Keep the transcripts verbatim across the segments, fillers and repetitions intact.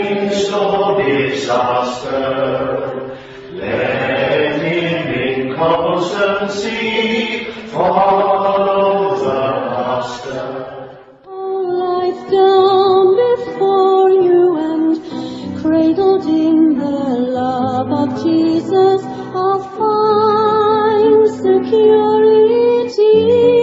midst of disaster, let him in constancy follow the Master. All life down before you and cradled in the love of Jesus, I'll find security.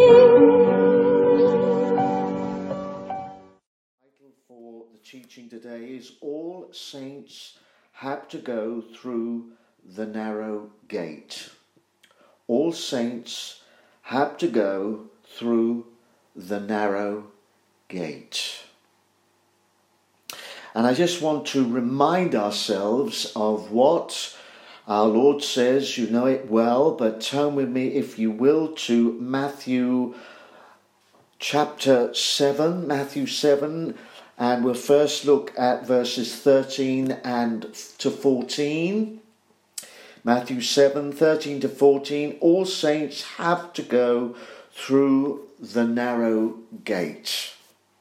For the teaching today is all saints have to go through the narrow gate. All saints have to go through the narrow gate. And I just want to remind ourselves of what our Lord says. You know it well, but turn with me, if you will, to Matthew chapter seven, Matthew seven, and we'll first look at verses thirteen and to fourteen. Matthew seven, thirteen to fourteen. All saints have to go through the narrow gate.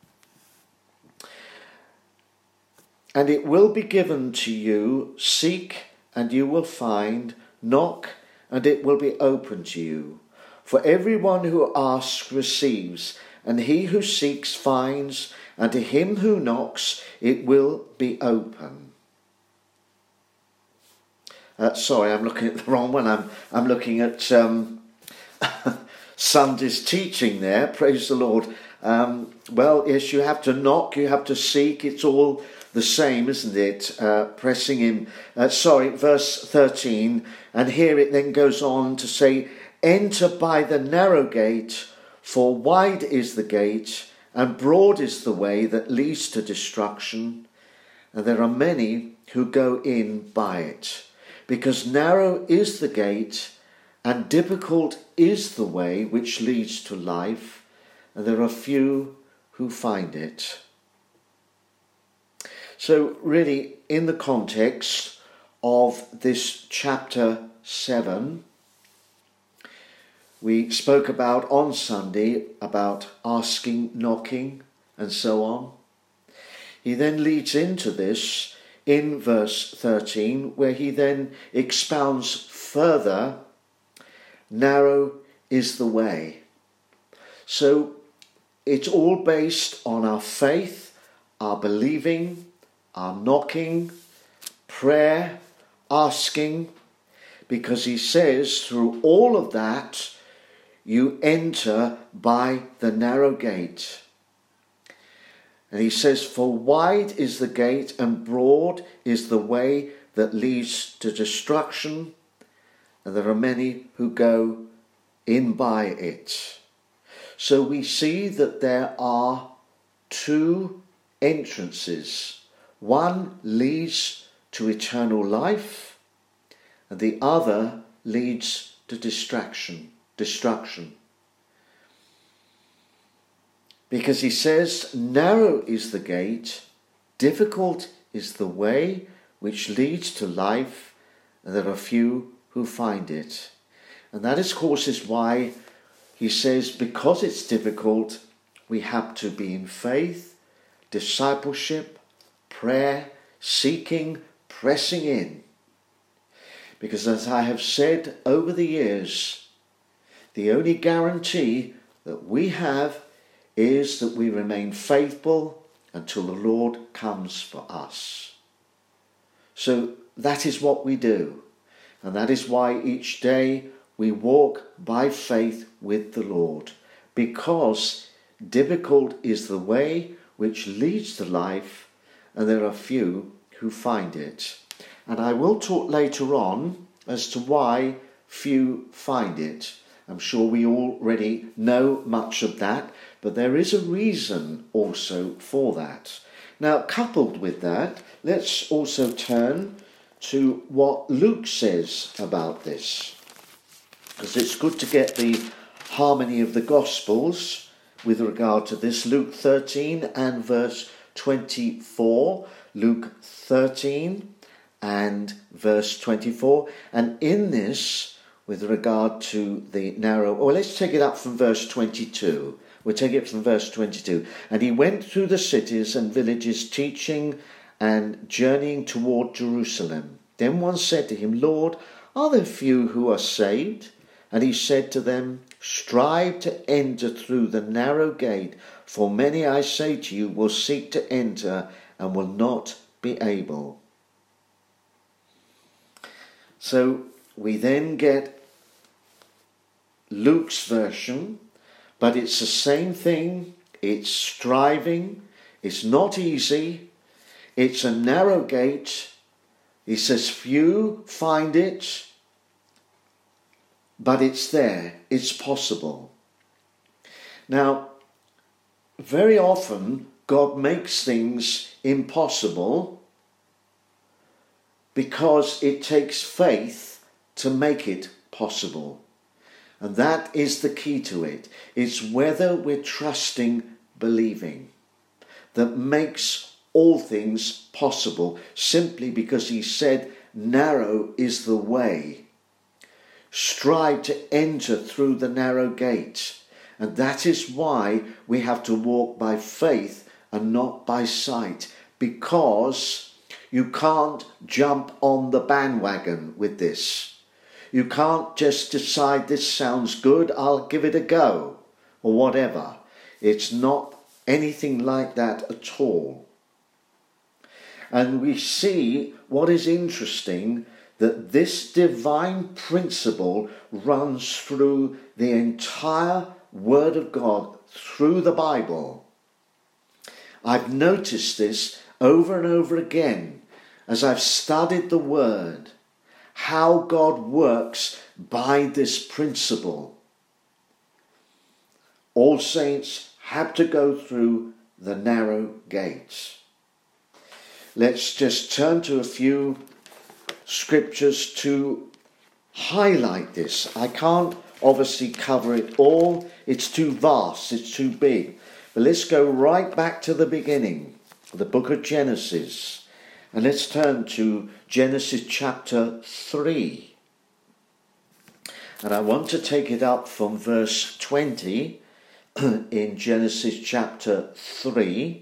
And it will be given to you. Seek, and you will find. Knock, and it will be open to you. For everyone who asks receives, and he who seeks finds, and to him who knocks it will be open. Uh, sorry, I'm looking at the wrong one. I'm I'm looking at um, Sunday's teaching there. Praise the Lord. Um, well, yes, you have to knock, you have to seek. It's all the same, isn't it? Uh, pressing in. Uh, sorry, verse thirteen. And here it then goes on to say, enter by the narrow gate, for wide is the gate, and broad is the way that leads to destruction, and there are many who go in by it. Because narrow is the gate, and difficult is the way which leads to life, and there are few who find it. So really, in the context of this chapter seven, we spoke about on Sunday about asking, knocking, and so on. He then leads into this in verse thirteen, where he then expounds further, narrow is the way. So it's all based on our faith, our believing, our knocking, prayer, asking, because he says through all of that, you enter by the narrow gate. And he says, for wide is the gate and broad is the way that leads to destruction, and there are many who go in by it. So we see that there are two entrances. One leads to eternal life, and the other leads to distraction. Destruction. Because he says, narrow is the gate, difficult is the way which leads to life, and there are few who find it. And that, of course, is why he says, because it's difficult, we have to be in faith, discipleship, prayer, seeking, pressing in. Because as I have said over the years, the only guarantee that we have is that we remain faithful until the Lord comes for us. So that is what we do. And that is why each day we walk by faith with the Lord. Because difficult is the way which leads to life, and there are few who find it. And I will talk later on as to why few find it. I'm sure we already know much of that, but there is a reason also for that. Now, coupled with that, let's also turn to what Luke says about this, because it's good to get the harmony of the Gospels with regard to this. Luke thirteen and verse twenty-four. Luke thirteen and verse twenty-four. And in this, with regard to the narrow... Well, let's take it up from verse twenty-two. We'll take it from verse twenty-two. And he went through the cities and villages, teaching and journeying toward Jerusalem. Then one said to him, Lord, are there few who are saved? And he said to them, strive to enter through the narrow gate, for many, I say to you, will seek to enter and will not be able. So we then get Luke's version, but it's the same thing. It's striving. It's not easy. It's a narrow gate. He says few find it, but it's there. It's possible. Now, very often God makes things impossible because it takes faith to make it possible. And that is the key to it. It's whether we're trusting, believing, that makes all things possible, simply because he said, narrow is the way. Strive to enter through the narrow gate. And that is why we have to walk by faith and not by sight, because you can't jump on the bandwagon with this. You can't just decide this sounds good, I'll give it a go, or whatever. It's not anything like that at all. And we see what is interesting, that this divine principle runs through the entire Word of God, through the Bible. I've noticed this over and over again as I've studied the Word, how God works by this principle. All saints have to go through the narrow gates. Let's just turn to a few scriptures to highlight this. I can't obviously cover it all. It's too vast, it's too big. But let's go right back to the beginning, the book of Genesis. And let's turn to Genesis chapter three. And I want to take it up from verse twenty in Genesis chapter three.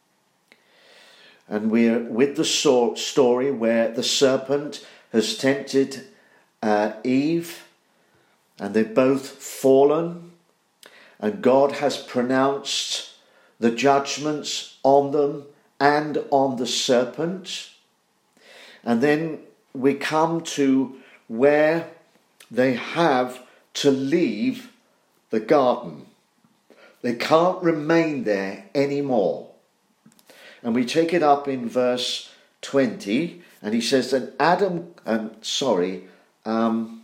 And we're with the story where the serpent has tempted uh, Eve, and they've both fallen, and God has pronounced the judgments on them and on the serpent. And then we come to where they have to leave the garden. They can't remain there anymore. And we take it up in verse twenty, and he says that Adam, um, sorry, um,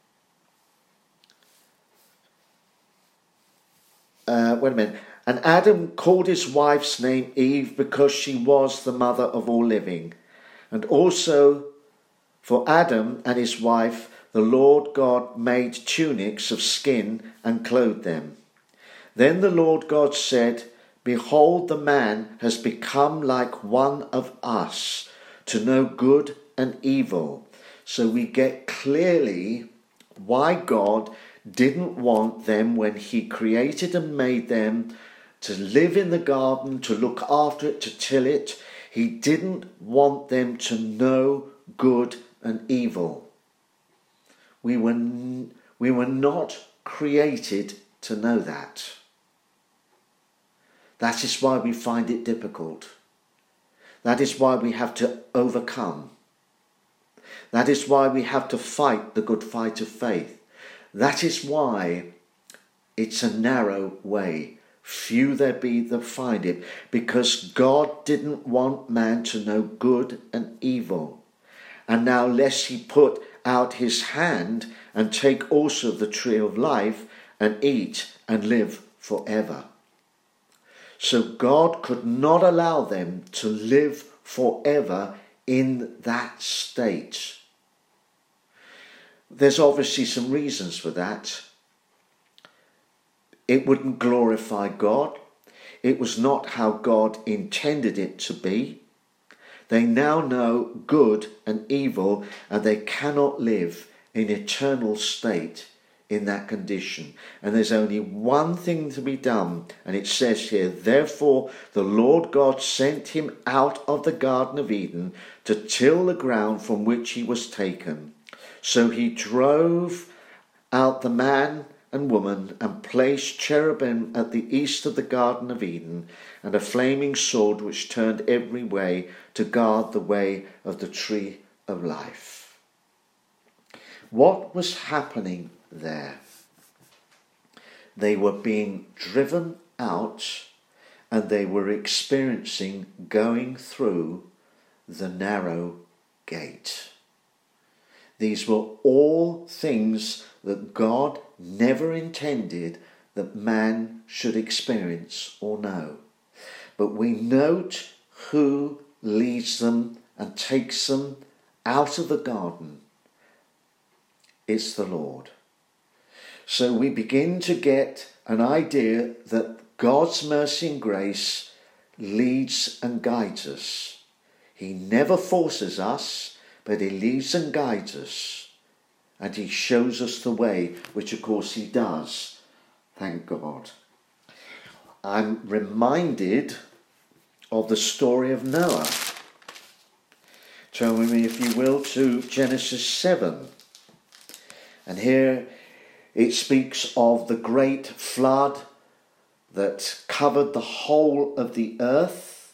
uh, wait a minute. And Adam called his wife's name Eve because she was the mother of all living. And also for Adam and his wife, the Lord God made tunics of skin and clothed them. Then the Lord God said, behold, the man has become like one of us, to know good and evil. So we get clearly why God didn't want them, when he created and made them, to live in the garden, to look after it, to till it. He didn't want them to know good and evil. We were, we were not created to know that. That is why we find it difficult. That is why we have to overcome. That is why we have to fight the good fight of faith. That is why it's a narrow way. Few there be that find it, because God didn't want man to know good and evil. And now lest he put out his hand and take also the tree of life and eat and live forever. So God could not allow them to live forever in that state. There's obviously some reasons for that. It wouldn't glorify God. It was not how God intended it to be. They now know good and evil, and they cannot live in eternal state in that condition. And there's only one thing to be done. And it says here, therefore the Lord God sent him out of the Garden of Eden to till the ground from which he was taken. So he drove out the man and woman and placed cherubim at the east of the Garden of Eden and a flaming sword which turned every way to guard the way of the tree of life. What was happening there? They were being driven out and they were experiencing going through the narrow gate. These were all things that God never intended that man should experience or know. But we note who leads them and takes them out of the garden. It's the Lord. So we begin to get an idea that God's mercy and grace leads and guides us. He never forces us, but he leads and guides us. And he shows us the way, which of course he does. Thank God. I'm reminded of the story of Noah. Turn with me, if you will, to Genesis seven. And here it speaks of the great flood that covered the whole of the earth.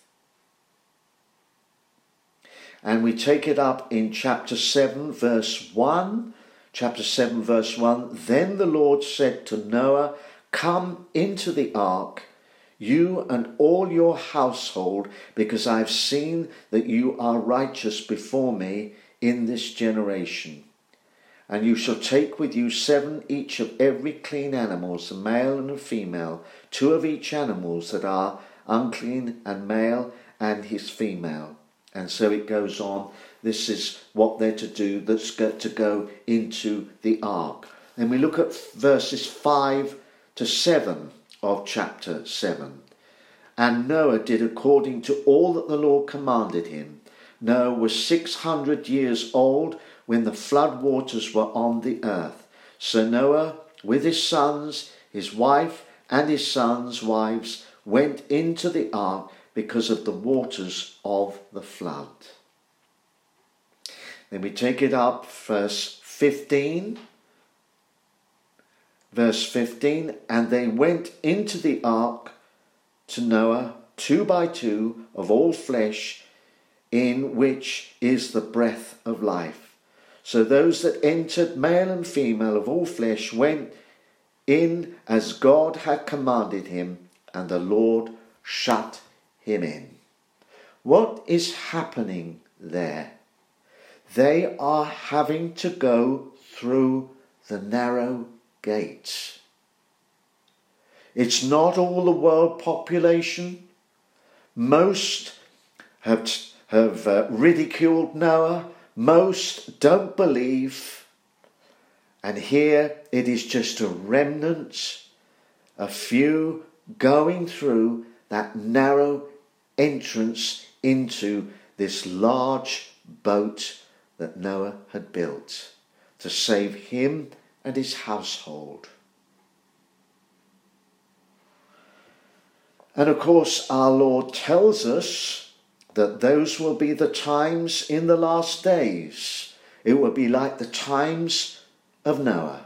And we take it up in chapter seven, verse one. Chapter seven, verse one. Then the Lord said to Noah, come into the ark, you and all your household, because I have seen that you are righteous before me in this generation. And you shall take with you seven each of every clean animals, a male and a female, two of each animals that are unclean, and male and his female. And so it goes on. This is what they're to do, that's got to go into the ark. And we look at verses five to seven of chapter seven. And Noah did according to all that the Lord commanded him. Noah was six hundred years old when the flood waters were on the earth. So Noah, with his sons, his wife, and his sons' wives, went into the ark because of the waters of the flood. Then we take it up, verse fifteen. Verse fifteen, and they went into the ark to Noah, two by two, of all flesh, in which is the breath of life. So those that entered, male and female of all flesh, went in as God had commanded him, and the Lord shut him in. What is happening there? They are having to go through the narrow gate. It's not all the world population. Most have, have uh, ridiculed Noah. Most don't believe. And here it is just a remnant, a few going through that narrow entrance into this large boat that Noah had built to save him and his household. And of course our Lord tells us that those will be the times in the last days. It will be like the times of Noah.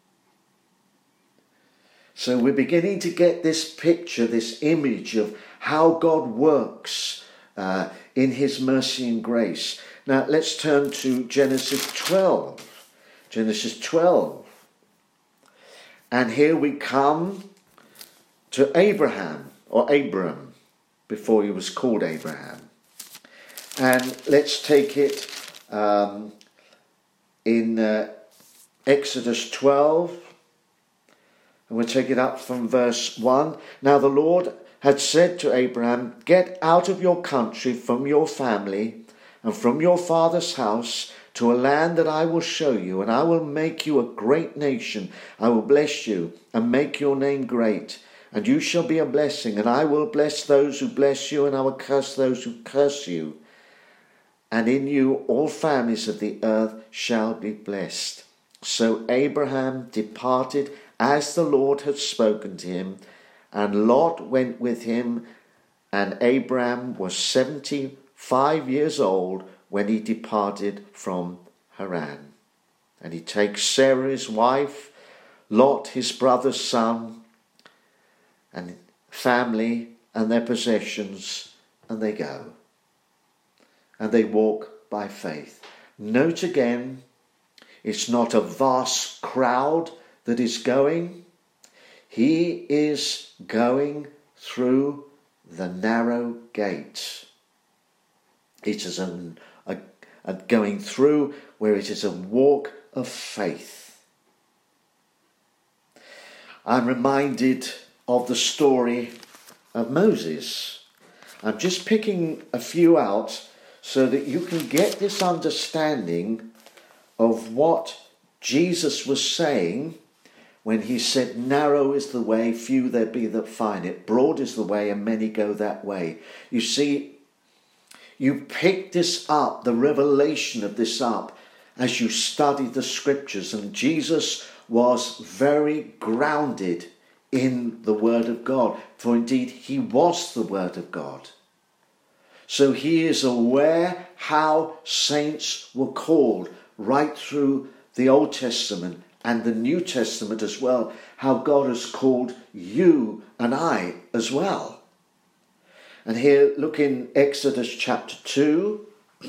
So we're beginning to get this picture, this image of how God works uh, in his mercy and grace. Now let's turn to Genesis twelve. Genesis twelve. And here we come to Abraham, or Abram, before he was called Abraham. And let's take it um, in uh, Exodus twelve. And we'll take it up from verse one. Now the Lord had said to Abraham, get out of your country, from your family, and from your father's house, to a land that I will show you, and I will make you a great nation. I will bless you and make your name great, and you shall be a blessing. And I will bless those who bless you, and I will curse those who curse you. And in you all families of the earth shall be blessed. So Abraham departed as the Lord had spoken to him, and Lot went with him, and Abraham was seventy-five years old when he departed from Haran. And he takes Sarah his wife, Lot his brother's son, and family and their possessions, and they go. And they walk by faith. Note again, it's not a vast crowd that is going. He is going through the narrow gate. It is a, a, a going through where it is a walk of faith. I'm reminded of the story of Moses. I'm just picking a few out so that you can get this understanding of what Jesus was saying when he said, narrow is the way, few there be that find it. Broad is the way, and many go that way. You see, you pick this up, the revelation of this up, as you study the scriptures. And Jesus was very grounded in the Word of God. For indeed, he was the Word of God. So he is aware how saints were called right through the Old Testament and the New Testament as well, how God has called you and I as well. And here, look in Exodus chapter two.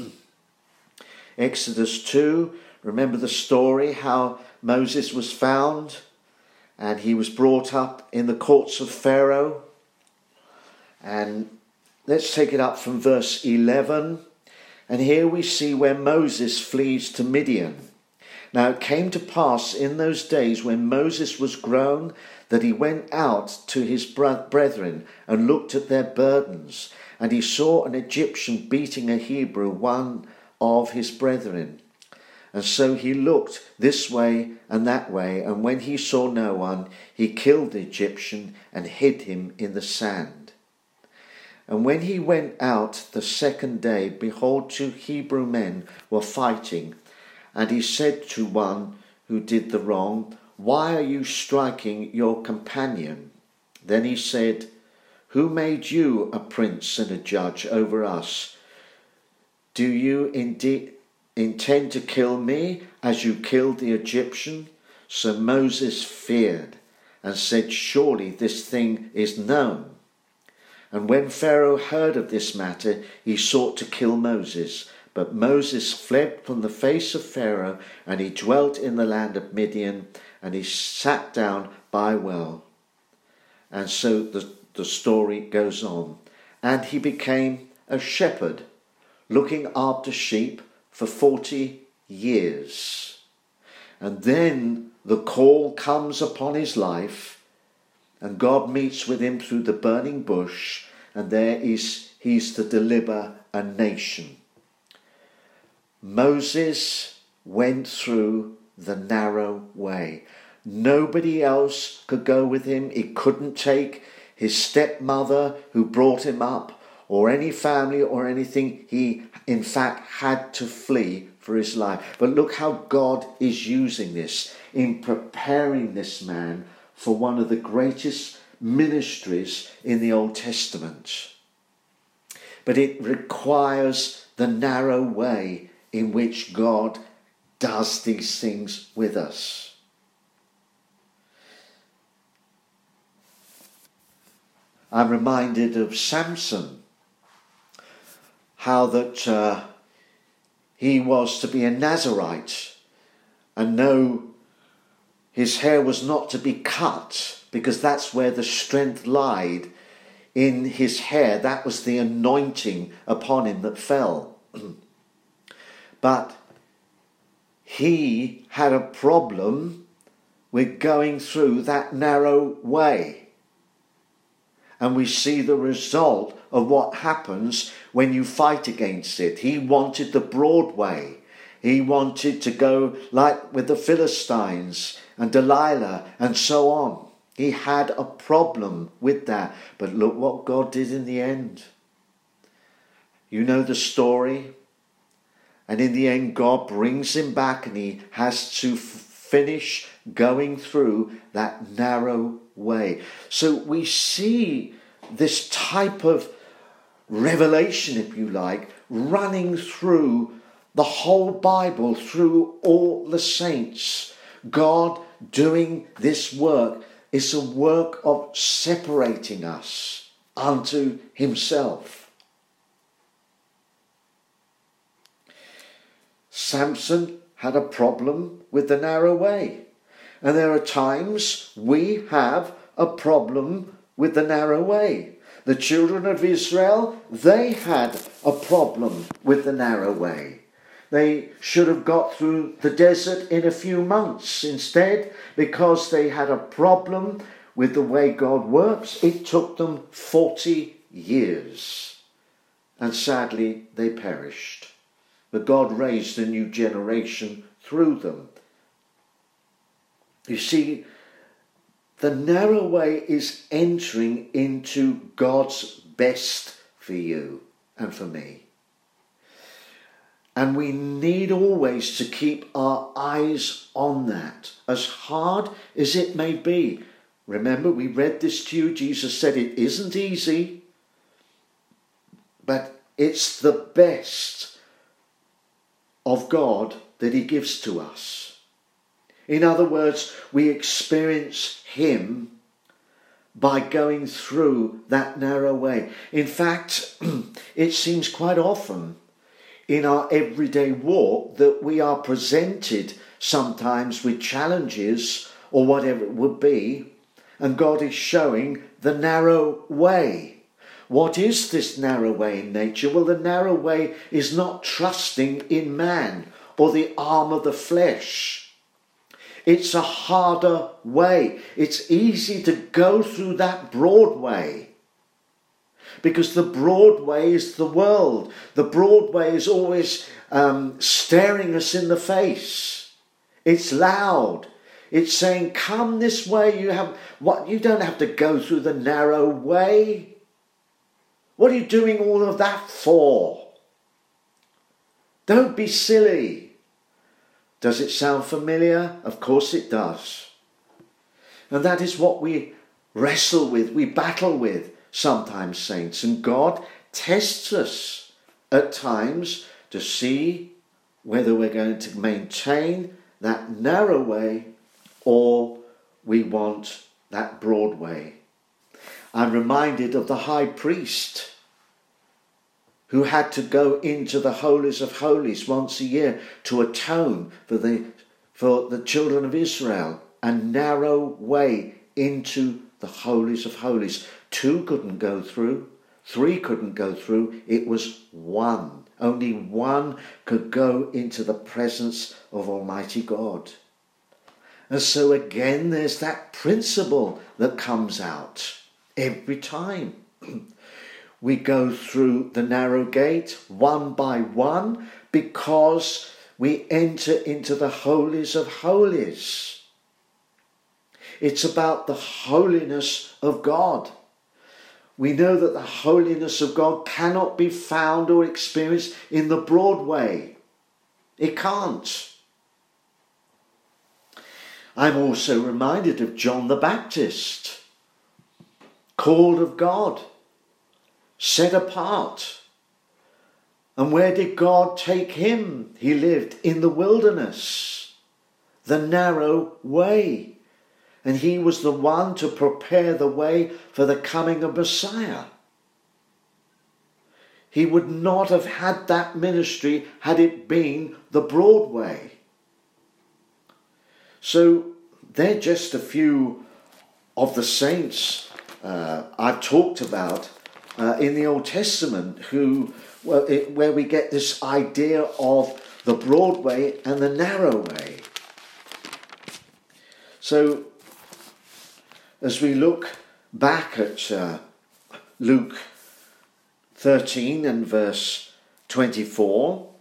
Exodus two, remember the story how Moses was found and he was brought up in the courts of Pharaoh. And let's take it up from verse eleven. And here we see where Moses flees to Midian. Now it came to pass in those days when Moses was grown that he went out to his brethren and looked at their burdens. And he saw an Egyptian beating a Hebrew, one of his brethren. And so he looked this way and that way, and when he saw no one, he killed the Egyptian and hid him in the sand. And when he went out the second day, behold, two Hebrew men were fighting. And he said to one who did the wrong, why are you striking your companion? Then he said, who made you a prince and a judge over us? Do you indeed intend to kill me as you killed the Egyptian? So Moses feared and said, surely this thing is known. And when Pharaoh heard of this matter, he sought to kill Moses. But Moses fled from the face of Pharaoh, and he dwelt in the land of Midian, and he sat down by a well. And so the, the story goes on. And he became a shepherd, looking after sheep for forty years. And then the call comes upon his life, and God meets with him through the burning bush, and there is he's to deliver a nation. Moses went through the narrow way. Nobody else could go with him. He couldn't take his stepmother who brought him up, or any family or anything. He, in fact, had to flee for his life. But look how God is using this in preparing this man for one of the greatest ministries in the Old Testament. But it requires the narrow way in which God does these things with us. I'm reminded of Samson, how that uh, he was to be a Nazirite, and no, his hair was not to be cut, because that's where the strength lied, in his hair. That was the anointing upon him that fell. But he had a problem with going through that narrow way. And we see the result of what happens when you fight against it. He wanted the broad way. He wanted to go like with the Philistines and Delilah and so on. He had a problem with that. But look what God did in the end. You know the story. And in the end, God brings him back, and he has to f- finish going through that narrow way. So we see this type of revelation, if you like, running through the whole Bible, through all the saints. God doing this work is a work of separating us unto himself. Samson had a problem with the narrow way. And there are times we have a problem with the narrow way. The children of Israel, they had a problem with the narrow way. They should have got through the desert in a few months. Instead, because they had a problem with the way God works, it took them forty years. And sadly, they perished. But God raised a new generation through them. You see, the narrow way is entering into God's best for you and for me. And we need always to keep our eyes on that, as hard as it may be. Remember, we read this to you. Jesus said it isn't easy, but it's the best of God that he gives to us. In other words, we experience him by going through that narrow way. In fact, it seems quite often in our everyday walk that we are presented sometimes with challenges or whatever it would be, and God is showing the narrow way. What is this narrow way in nature? Well, the narrow way is not trusting in man or the arm of the flesh. It's a harder way. It's easy to go through that broad way, because the broad way is the world. The broad way is always um, staring us in the face. It's loud. It's saying, come this way. You have what? You don't have to go through the narrow way. What are you doing all of that for? Don't be silly. Does it sound familiar? Of course it does. And that is what we wrestle with, we battle with sometimes, saints. And God tests us at times to see whether we're going to maintain that narrow way or we want that broad way. I'm reminded of the high priest who had to go into the holies of holies once a year to atone for the for the children of Israel. A narrow way into the holies of holies. Two couldn't go through. Three couldn't go through. It was one. Only one could go into the presence of Almighty God. And so again, there's that principle that comes out every time. We go through the narrow gate one by one because we enter into the holies of holies. It's about the holiness of God. We know that the holiness of God cannot be found or experienced in the broad way. It can't. I'm also reminded of John the Baptist, called of God, set apart. And where did God take him? He lived in the wilderness, the narrow way. And he was the one to prepare the way for the coming of Messiah. He would not have had that ministry had it been the broad way. So they're just a few of the saints uh, I've talked about uh, in the Old Testament who, well, it, where we get this idea of the broad way and the narrow way. So as we look back at uh, Luke thirteen and verse twenty-four,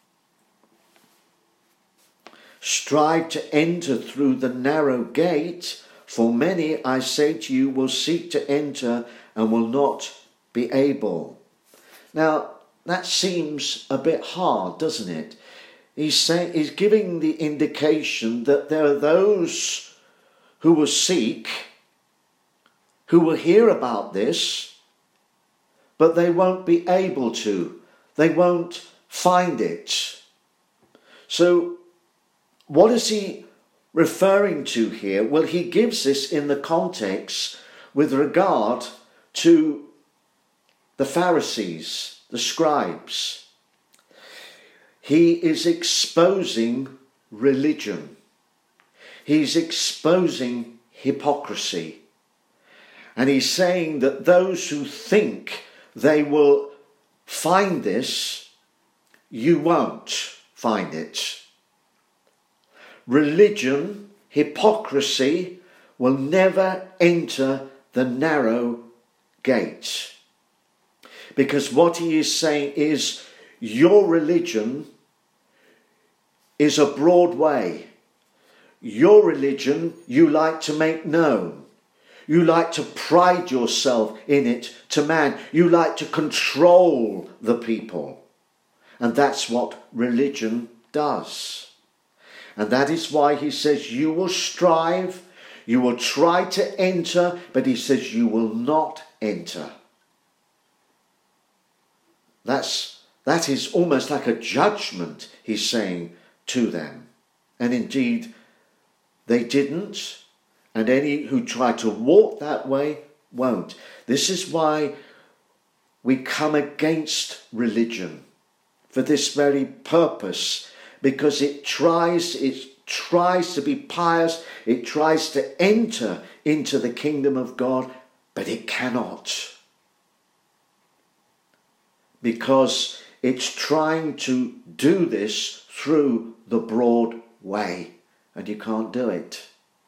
strive to enter through the narrow gate, for many, I say to you, will seek to enter and will not be able. Now, that seems a bit hard, doesn't it? he's saying, he's giving the indication that there are those who will seek, who will hear about this, but they won't be able to. They won't find it. So what is he referring to here? Well, he gives this in the context with regard to the Pharisees, the scribes. He is exposing religion. He's exposing hypocrisy. And he's saying that those who think they will find this, you won't find it. Religion, hypocrisy, will never enter the narrow gate. Because what he is saying is, your religion is a broad way. Your religion you like to make known. You like to pride yourself in it to man. You like to control the people. And that's what religion does. And that is why he says you will strive, you will try to enter, but he says you will not enter. That's, that is almost like a judgment he's saying to them. And indeed, they didn't. And any who try to walk that way won't. This is why we come against religion, for this very purpose, because it tries, it tries to be pious, it tries to enter into the kingdom of God, but it cannot. Because it's trying to do this through the broad way, and you can't do it.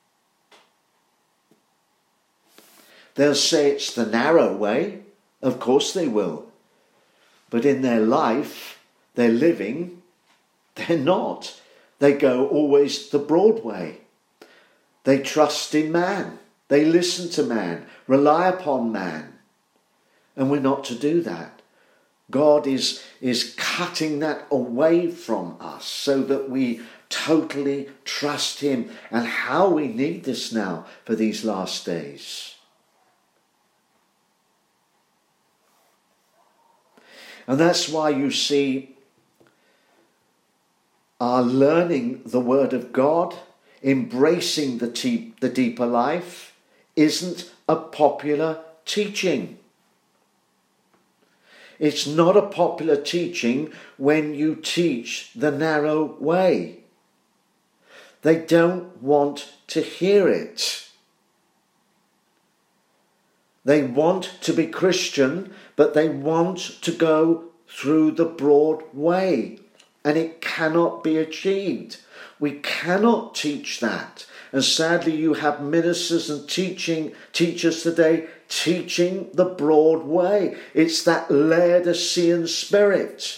They'll say it's the narrow way. Of course they will. But in their life, their living, they're not. They go always the broad way. They trust in man. They listen to man, rely upon man. And we're not to do that. God is, is cutting that away from us so that we totally trust him. And how we need this now for these last days. And that's why you see our learning the Word of God, embracing the, te- the deeper life, isn't a popular teaching. It's not a popular teaching when you teach the narrow way. They don't want to hear it. They want to be Christian, but they want to go through the broad way. And it cannot be achieved. We cannot teach that. And sadly, you have ministers and teaching teachers today teaching the broad way. It's that Laodicean spirit.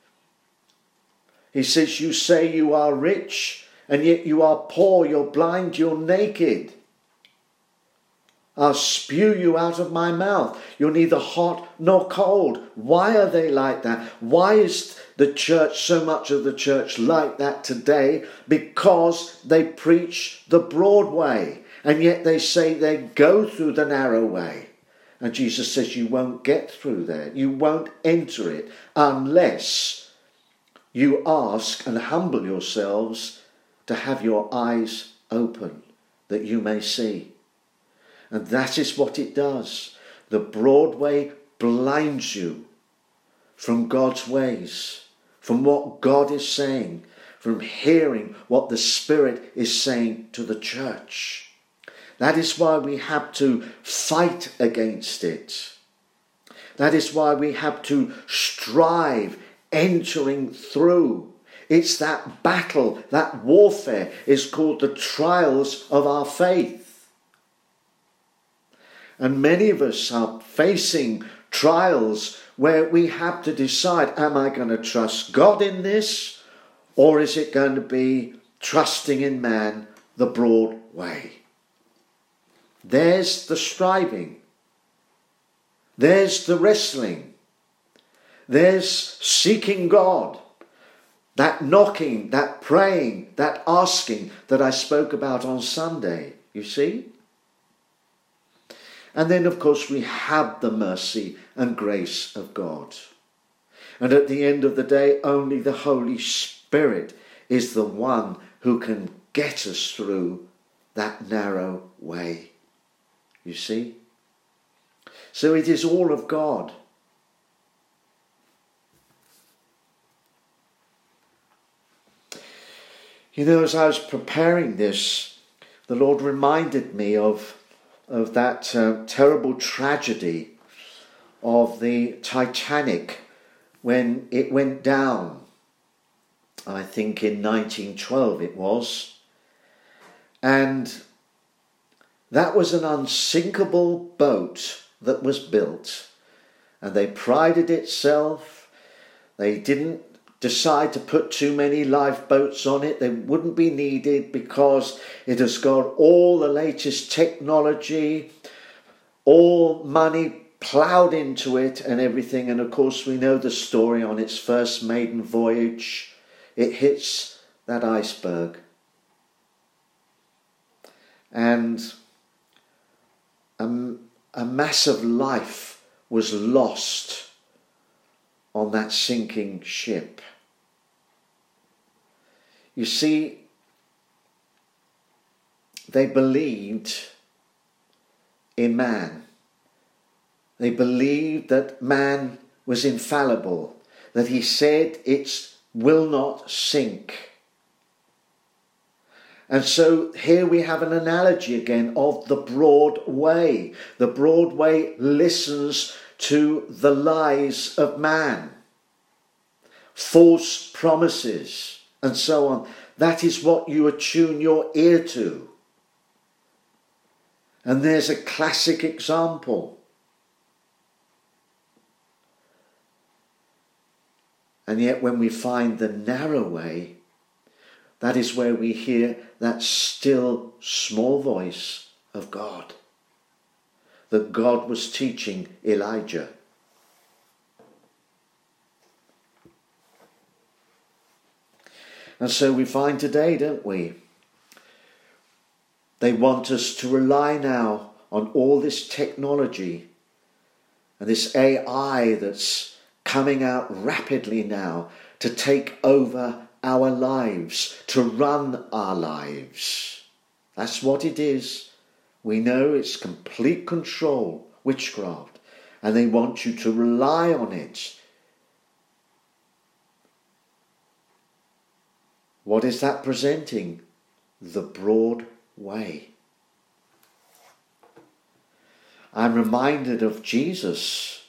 He says, you say you are rich, and yet you are poor, you're blind, you're naked. I'll spew you out of my mouth. You're neither hot nor cold. Why are they like that? Why is the church, so much of the church, like that today? Because they preach the broad way. And yet they say they go through the narrow way. And Jesus says you won't get through there. You won't enter it unless you ask and humble yourselves to have your eyes open that you may see. And that is what it does. The broad way blinds you from God's ways, from what God is saying, from hearing what the Spirit is saying to the church. That is why we have to fight against it. That is why we have to strive entering through. It's that battle, that warfare is called the trials of our faith. And many of us are facing trials where we have to decide, am I going to trust God in this? Or is it going to be trusting in man the broad way? There's the striving. There's the wrestling. There's seeking God. that knocking, that praying, that asking that I spoke about on Sunday, you see? And then, of course, we have the mercy and grace of God. And at the end of the day, only the Holy Spirit is the one who can get us through that narrow way. You see? So it is all of God. You know, as I was preparing this, the Lord reminded me of, of that uh, terrible tragedy of the Titanic when it went down. I think in nineteen twelve it was. And that was an unsinkable boat that was built. And they prided itself. They didn't decide to put too many lifeboats on it. They wouldn't be needed because it has got all the latest technology, all money ploughed into it and everything. And of course we know the story. On its first maiden voyage, it hits that iceberg. And a, a massive life was lost on that sinking ship. You see, they believed in man. They believed that man was infallible, that he said it will not sink. And so here we have an analogy again of the broad way. The broad way listens to the lies of man, false promises, and so on. That is what you attune your ear to. And there's a classic example. And yet when we find the narrow way, that is where we hear that still small voice of God that God was teaching Elijah. And so we find today, don't we? They want us to rely now on all this technology and this A I that's coming out rapidly now to take over our lives, to run our lives. That's what it is. We know it's complete control, witchcraft, and they want you to rely on it. What is that presenting? The broad way. I'm reminded of Jesus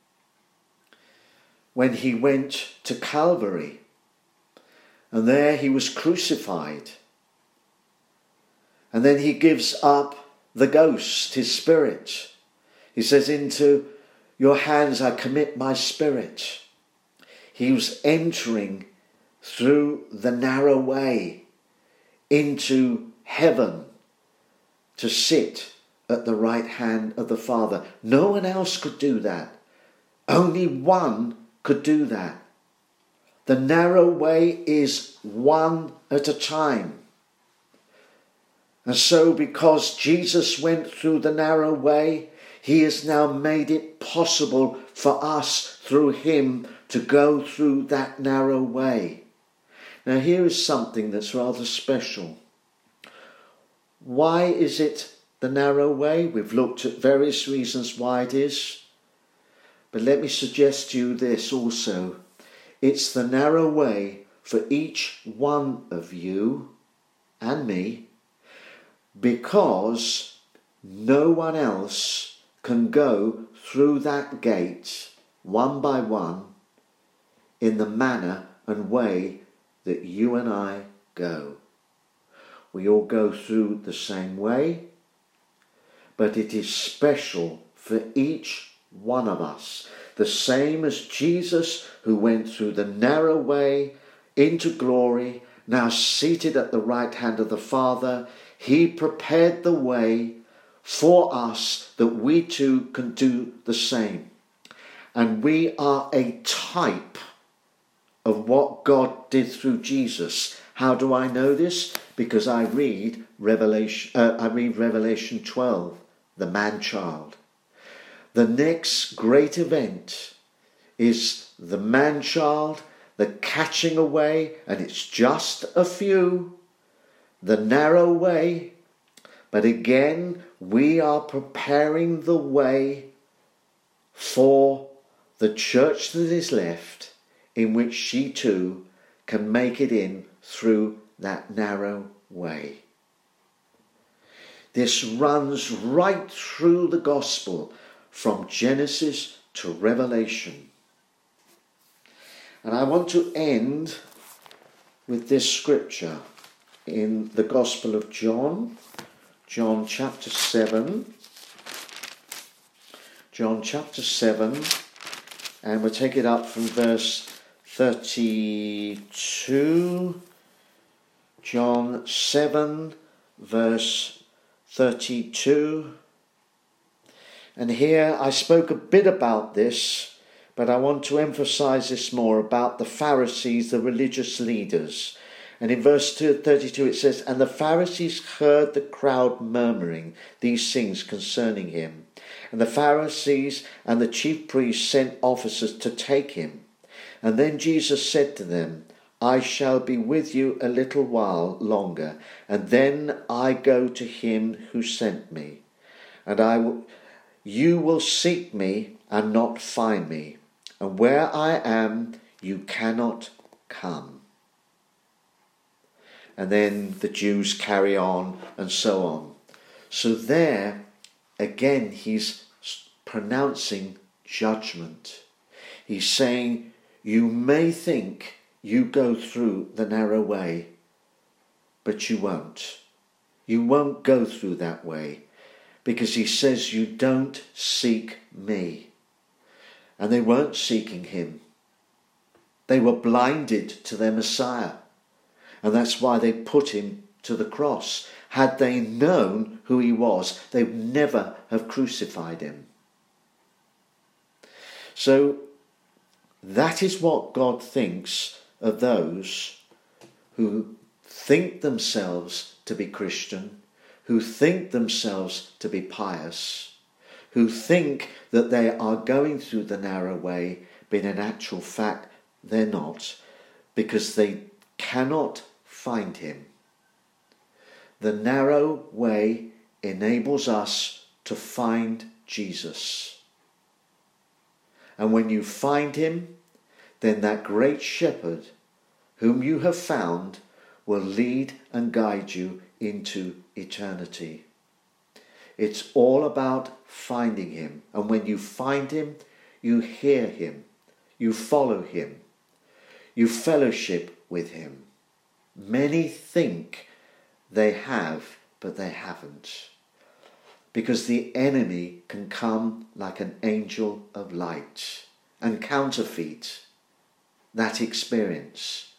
when he went to Calvary. And there he was crucified. And then he gives up the ghost, his spirit. He says, into your hands I commit my spirit. He was entering through the narrow way into heaven to sit at the right hand of the Father. No one else could do that. Only one could do that. The narrow way is one at a time. And so because Jesus went through the narrow way, he has now made it possible for us through him to go through that narrow way. Now here is something that's rather special. Why is it the narrow way? We've looked at various reasons why it is. But let me suggest to you this also. It's the narrow way for each one of you and me, because no one else can go through that gate one by one in the manner and way that you and I go. We all go through the same way, but it is special for each one of us. The same as Jesus, who went through the narrow way into glory, now seated at the right hand of the Father, he prepared the way for us that we too can do the same. And we are a type of what God did through Jesus. How do I know this? Because I read Revelation, uh, I read Revelation twelve, the man-child. The next great event is the man-child, the catching away, and it's just a few, the narrow way. But again, we are preparing the way for the church that is left, in which she too can make it in through that narrow way. This runs right through the gospel from Genesis to Revelation. And I want to end with this scripture in the Gospel of John, John chapter seven. John chapter seven, and we'll take it up from verse thirty-two. John seven, verse thirty-two. And here I spoke a bit about this, but I want to emphasize this more about the Pharisees, the religious leaders. And in verse thirty-two it says, "And the Pharisees heard the crowd murmuring these things concerning him. And the Pharisees and the chief priests sent officers to take him. And then Jesus said to them, I shall be with you a little while longer, and then I go to him who sent me. And I will, you will seek me and not find me. And where I am, you cannot come." And then the Jews carry on and so on. So there, again, he's pronouncing judgment. He's saying, you may think you go through the narrow way, but you won't. You won't go through that way, because he says you don't seek me. And they weren't seeking him. They were blinded to their Messiah. And that's why they put him to the cross. Had they known who he was, they would never have crucified him. So that is what God thinks of those who think themselves to be Christian, who think themselves to be pious, who think that they are going through the narrow way, but in actual fact they're not, because they cannot find him. The narrow way enables us to find Jesus. And when you find him, then that great shepherd whom you have found will lead and guide you into eternity. It's all about finding him. And when you find him, you hear him, you follow him, you fellowship with him. Many think they have, but they haven't. Because the enemy can come like an angel of light and counterfeit that experience.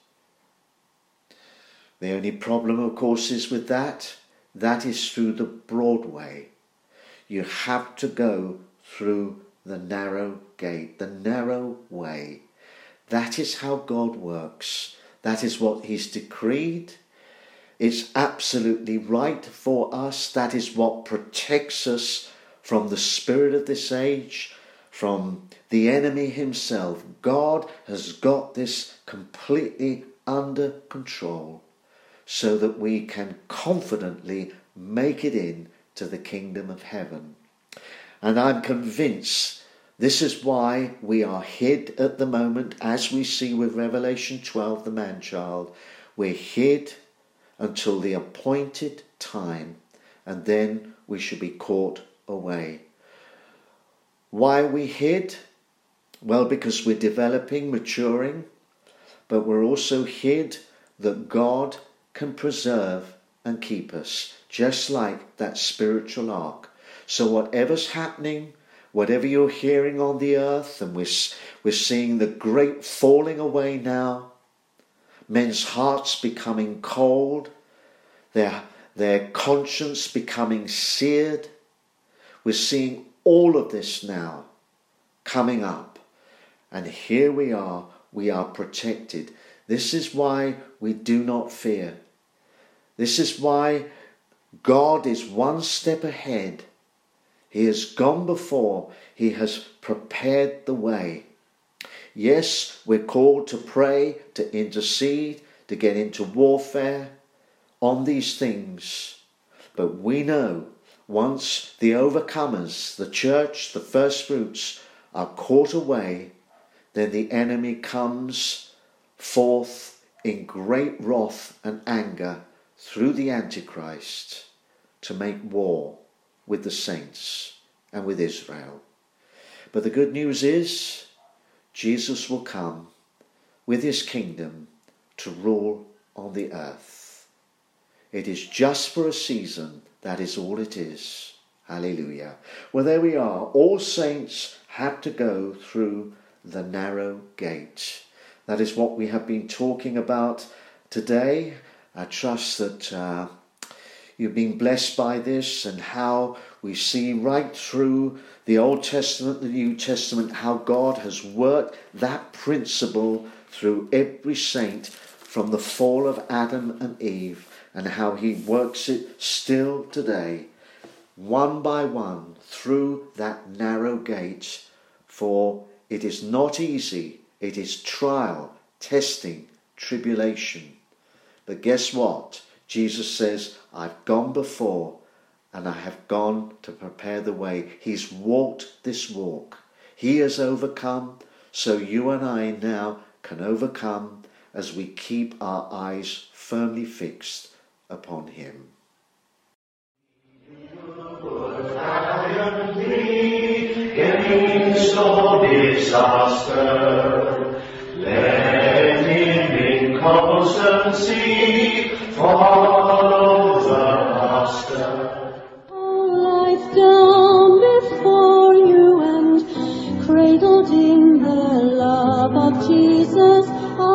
The only problem, of course, is with that. That is through the broad way. You have to go through the narrow gate, the narrow way. That is how God works. That is what he's decreed. It's absolutely right for us. That is what protects us from the spirit of this age, from the enemy himself. God has got this completely under control so that we can confidently make it in to the kingdom of heaven. And I'm convinced this is why we are hid at the moment, as we see with Revelation twelve, the man-child. We're hid until the appointed time, and then we should be caught away. Why are we hid? Well, because we're developing, maturing, but we're also hid that God can preserve and keep us, just like that spiritual ark. So whatever's happening, whatever you're hearing on the earth, and we're, we're seeing the great falling away now, men's hearts becoming cold, their, their conscience becoming seared. We're seeing all of this now coming up. And here we are we are protected. This is why we do not fear. This is why God is one step ahead. He has gone before. He has prepared the way. Yes, we're called to pray, to intercede, to get into warfare on these things. But we know once the overcomers, the church, the first fruits, are caught away, then the enemy comes forth in great wrath and anger through the Antichrist to make war with the saints and with Israel. But the good news is Jesus will come with his kingdom to rule on the earth. It is just for a season. That is all it is. Hallelujah. Well, there we are. All saints had to go through the narrow gate. That is what we have been talking about today. I trust that uh, you've been blessed by this, and how we see right through the Old Testament, the New Testament, how God has worked that principle through every saint from the fall of Adam and Eve, and how he works it still today, one by one, through that narrow gate. For it is not easy. It is trial, testing, tribulation. But guess what? Jesus says, I've gone before, and I have gone to prepare the way. He's walked this walk. He has overcome, so you and I now can overcome as we keep our eyes firmly fixed upon him. Against all disaster, let him in constancy follow the master. All life down before you and cradled in the love of Jesus.